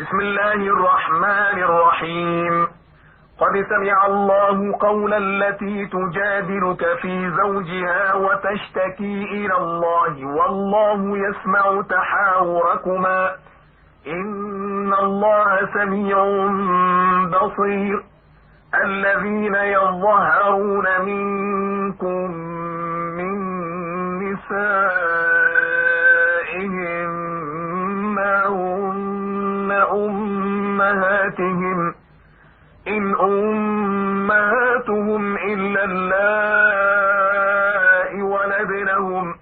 بسم الله الرحمن الرحيم. قد سمع الله قول التي تجادلك في زوجها وتشتكي إلى الله والله يسمع تحاوركما إن الله سميع بصير. الذين يظهرون منكم من نسائهم ما هن أمهاتهم إن أمهاتهم إلا اللائي ولدنهم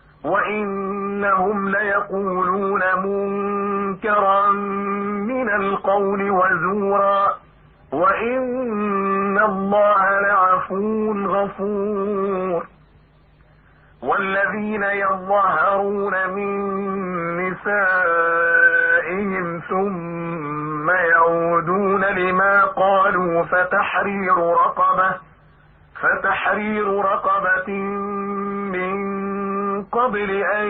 وإنهم ليقولون منكرا من القول وزورا وإن الله لعفو غفور. والذين يظهرون من نسائهم ثم يعودون لما قالوا فتحرير رقبة من قبل أن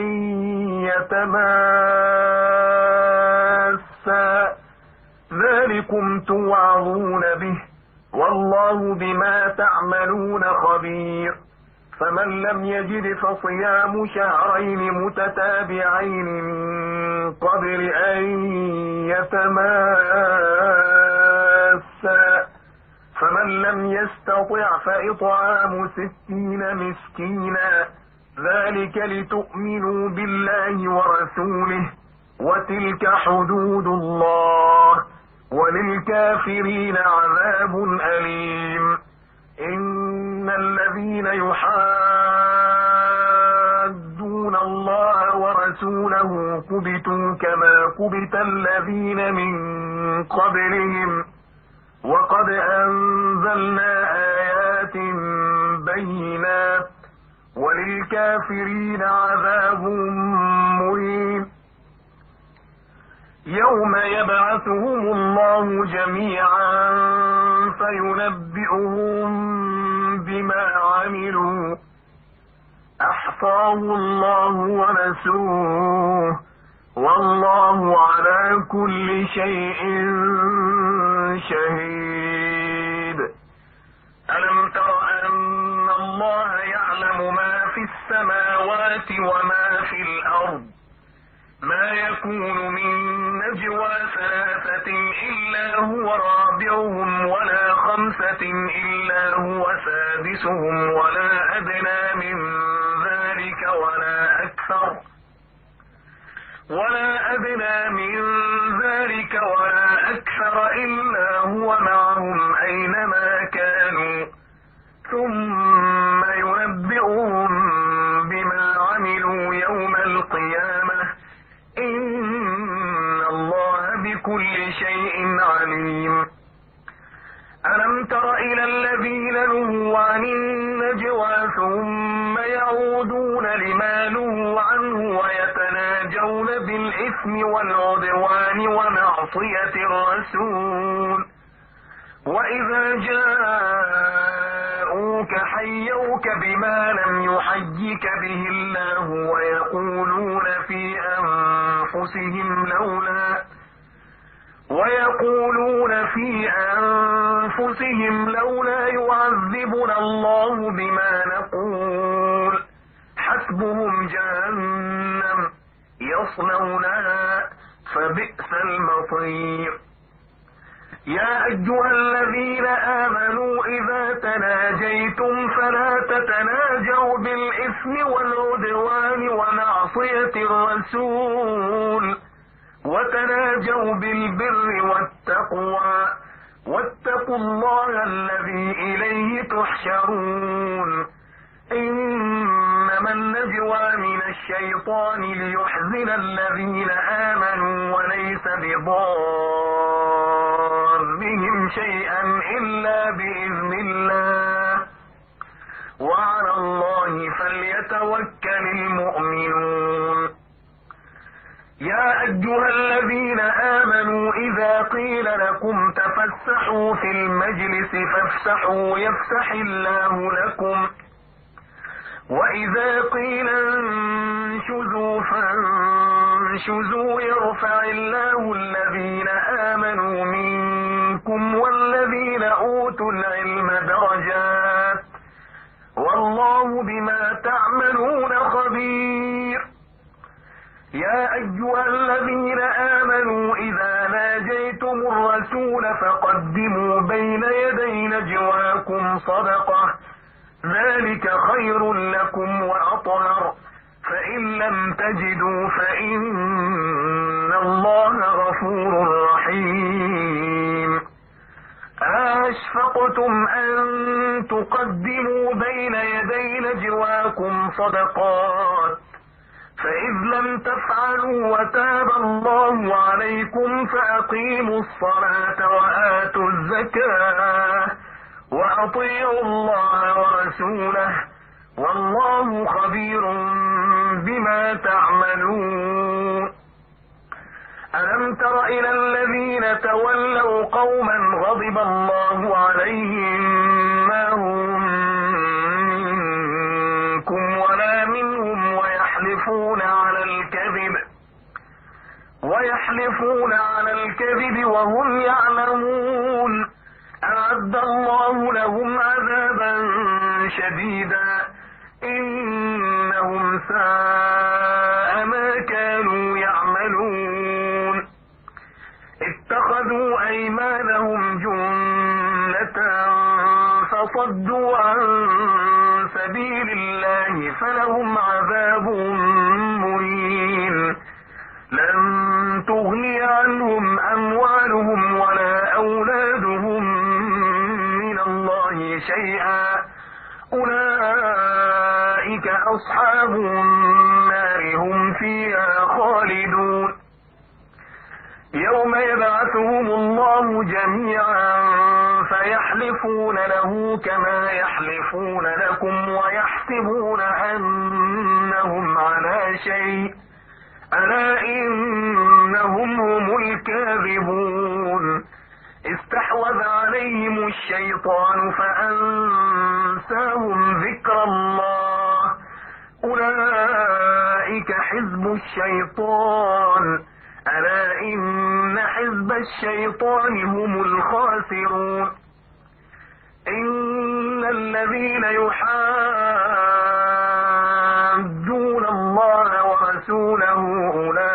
يتماسا ذلكم توعظون به والله بما تعملون خبير. فمن لم يجد فصيام شهرين متتابعين من قبل أن يتماسا فمن لم يستطع فإطعام 60 مسكينا ذلك لتؤمنوا بالله ورسوله وتلك حدود الله وللكافرين عذاب أليم. إن الذين يحادون الله ورسوله كبتوا كما كبت الذين من قبلهم وقد أنزلنا آيات بينات وللكافرين عذاب مهين. يوم يبعثهم الله جميعا فينبئهم بما عملوا أحصاه الله ونسوه والله على كل شيء شهيد. ألم تر أن الله يعلم ما في السماوات وما في الأرض ما يكون من نجوى 3 إلا هو رابعهم ولا 5 إلا هو سادسهم ولا أدنى من ذلك ولا أكثر إلا هو معهم أينما كانوا ثم ينبئهم بما عملوا يوم القيامة إن الله بكل شيء عليم. ألم تر إلى الذين نهوا عن النجوى ثم يعودون لما نهوا عنه ويتناجون بالإثم والعدوان ومعصية الرسول وإذا جاءوك حيوك بما لم يحيك به الله ويقولون في أنفسهم لولا يعذبنا الله بما نقول حسبهم جهنم يصلونها فبئس المصير. يا أيها الذين آمنوا إذا تناجيتم فلا تتناجوا بالإثم والعدوان ومعصية الرسول وتناجوا بالبر والتقوى واتقوا الله الذي إليه تحشرون. إنما النجوى من الشيطان ليحزن الذين آمنوا وليس بضارهم شيئا إلا بإذن الله وعلى الله فليتوكل المؤمنون. يا أيها الذين آمنوا إذا قيل لكم تفسحوا في المجلس فافسحوا يفسح الله لكم وإذا قيل انشزوا فانشزوا يرفع الله الذين آمنوا منكم والذين أوتوا العلم درجات والله بما تعملون خبير. يا أيها الذين آمنوا إذا ناجيتم الرسول فقدموا بين يدي نجواكم صدقة ذلك خير لكم وأطهر فإن لم تجدوا فإن الله غفور رحيم. أشفقتم أن تقدموا بين يدي نجواكم صدقات فإذ لم تفعلوا وتاب الله عليكم فأقيموا الصلاة وآتوا الزكاة وأطيعوا الله ورسوله والله خبير بما تعملون. ألم تر إلى الذين تولوا قوما غضب الله عليهم ما هم منكم ولا منهم ويحلفون على الكذب وهم يعلمون. أعد الله لهم عذابا شديدا إنهم ساء ما كانوا يعملون. اتخذوا أيمانهم جنة فصدوا عن سبيل الله فلهم عذاب مهين. لن تغني عنهم أموالهم ولا أولادهم من الله شيئا أولئك أصحاب النار هم فيها خالدون. يوم يبعثهم الله جميعا فيحلفون له كما يحلفون لكم ويحسبون أنهم على شيء ألا إنهم هم الكاذبون. استحوذ عليهم الشيطان فأنساهم ذكر الله أولئك حزب الشيطان ألا إن حزب الشيطان هم الخاسرون. إن الذين يحادون الله ورسوله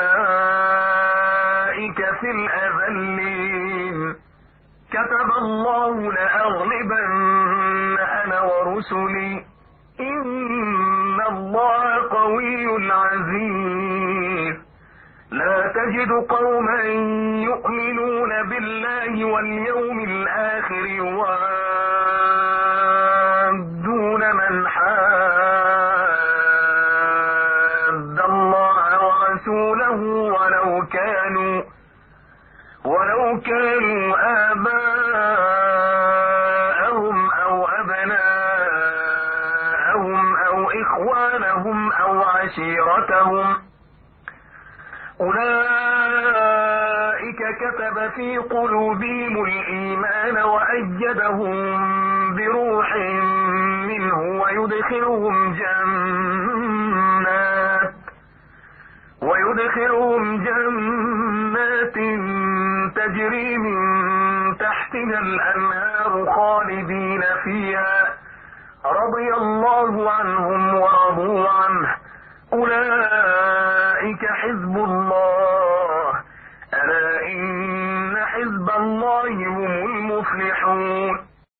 أولئك في الأذلين. كتب الله لأغلبن أنا ورسلي إن الله قوي عزيز. لا تجد قوما يؤمنون بالله واليوم الآخر يوادون من حاد الله ورسوله ولو كانوا آباءهم أو أبناءهم أو إخوانهم أو عشيرتهم أولئك كتب في قلوبهم الإيمان وأيدهم بروح منه ويدخلهم جنات تجري من تحتها الأنهار خالدين فيها رضي الله عنهم ورضوا عنه أولئك حزب الله ألا إن حزب الله هم المفلحون.